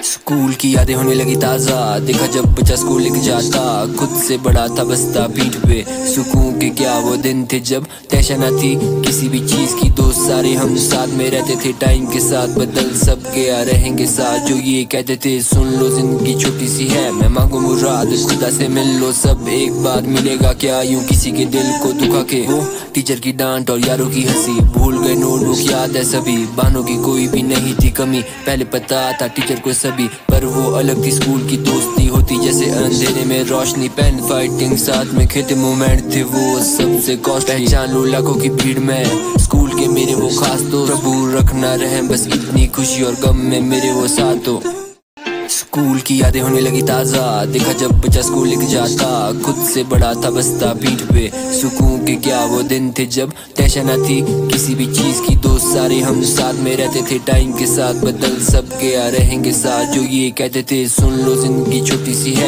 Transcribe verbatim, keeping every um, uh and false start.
School की यादें होने लगी ताजा, देखा जब बच्चा स्कूल लेके जाता, खुद से बड़ा था बस्ता पीठ पे। सुकून के क्या वो दिन थे जब टेंशन न थी किसी भी चीज की, दोस्त सारे हम साथ में रहते थे। टाइम के साथ बदल सब गया, रहेंगे साथ जो ये कहते थे। सुन लो जिंदगी छोटी सी है, मैं मांगू मुराद खुदा से मिल लो, सब एक बार मिलेगा क्या यूं किसी के दिल को दुखा के। वो टीचर की डांट और यारों की हंसी, भूल गए नोटबुक याद है सभी, बहानों की कोई भी नहीं थी कमी। पहले पता था टीचर को सभी, पर वो अलग थी स्कूल की दोस्ती होती जैसे अंधेरे में रोशनी। पेन फाइटिंग साथ में खेते मोमेंट थे वो सबसे कॉस्टली। पहचान लो लाखों की भीड़ में स्कूल के मेरे वो खास दोस्त, प्रभु रखना रहे बस इतनी खुशी और गम में मेरे वो साथ हो। स्कूल की यादें होने लगी ताजा, देखा जब बच्चा स्कूल लेके जाता, खुद से बड़ा था बस्ता पीठ पे। सुकून के क्या वो दिन थे जब टेंशन न थी किसी भी चीज की, दोस्त सारे हम साथ में रहते थे। टाइम के साथ बदल सब गया, रहेंगे साथ जो ये कहते थे। सुन लो जिंदगी छोटी सी है।